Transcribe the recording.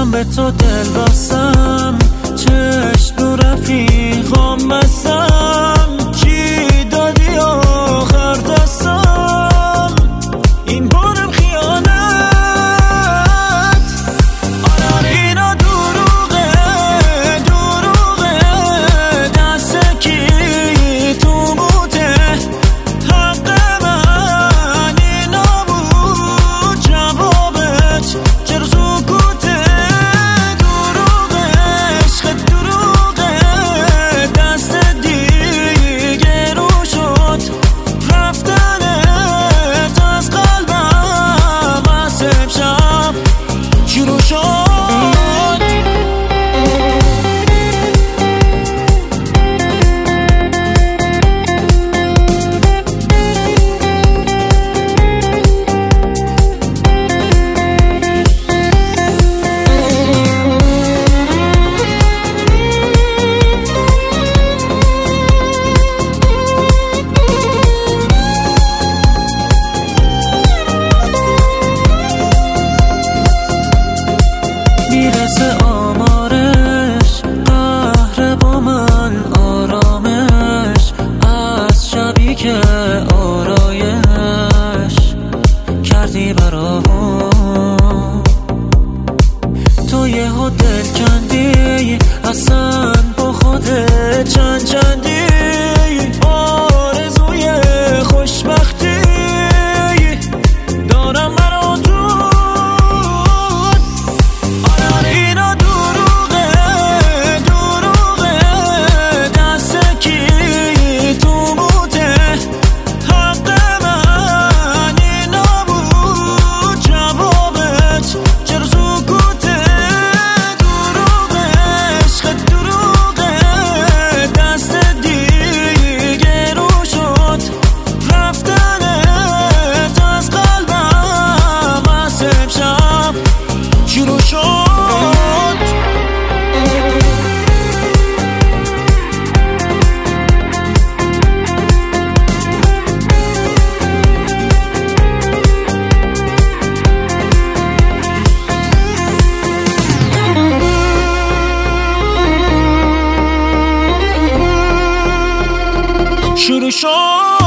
من به تو دل باستم، چشم رو رفیقام بستم، چی دادی آخر دستم، این بارم خیانت. آره اینا دروغه دروغه، دست کی تو موته، حق من اینا بود جوابت، چرا سکوته. دروغه عشق دروغه، دست دیگه رو شد، رفتنت از قلبم از امشب شروع شد. میرسه آمارش، قهر با من آرامش، از شبی که آرایش کردی برام. تو یهو دل کندی، اصلا با خودت چندی، آرزوی خوشبختی دارم برا تو. شروع شد.